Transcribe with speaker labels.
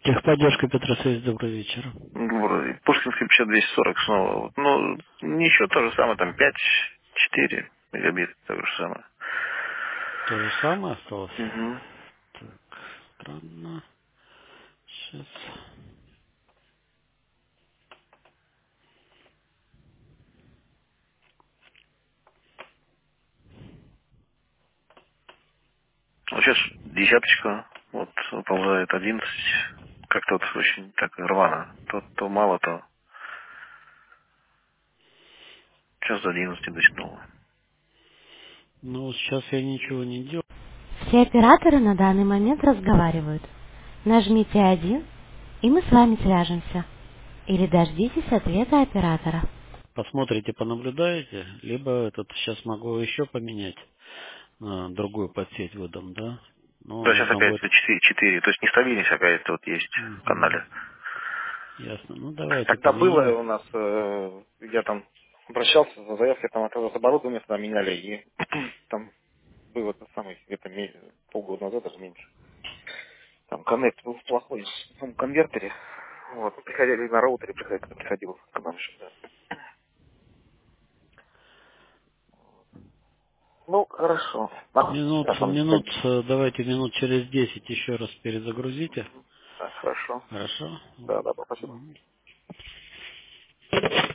Speaker 1: Техподдержка Петросвязь, добрый вечер.
Speaker 2: Вроде Пушкинский 5240 снова. Вот. Ну, ничего, то же самое, там 5-4 мегабит, то же самое.
Speaker 1: То же самое осталось?
Speaker 2: Угу.
Speaker 1: Так, странно. Сейчас.
Speaker 2: Вот сейчас десяточка, вот, выползает 11. Как-то вот очень так рвано. То мало, то сейчас до 11 дотянуло.
Speaker 1: Ну, сейчас я ничего не делаю.
Speaker 3: Все операторы на данный момент разговаривают. Нажмите 1, и мы с вами свяжемся. Или дождитесь ответа оператора.
Speaker 1: Посмотрите, понаблюдаете, либо этот сейчас могу еще поменять, другую подсеть выдам, да? Ну,
Speaker 2: То есть сейчас
Speaker 1: нужно
Speaker 2: опять
Speaker 1: будет.
Speaker 2: 4. То есть нестабильность какая-то вот есть в
Speaker 1: Мгм.
Speaker 2: канале.
Speaker 1: Ясно. Ну, давайте
Speaker 2: Когда было
Speaker 1: поменяем.
Speaker 2: у нас, я там обращался за заявкой, там это оборудование тогда меняли, и там было это самое, где-то полгода назад, даже меньше. Там коннект был плохой в том конвертере. Вот, приходили на роутере, приходил к нам еще, да. Ну, хорошо.
Speaker 1: Минут,
Speaker 2: Сейчас он
Speaker 1: минут,
Speaker 2: дойдет.
Speaker 1: давайте минут через 10 еще раз перезагрузите.
Speaker 2: Да, хорошо.
Speaker 1: Хорошо?
Speaker 2: Да, да, спасибо.
Speaker 1: Мгм.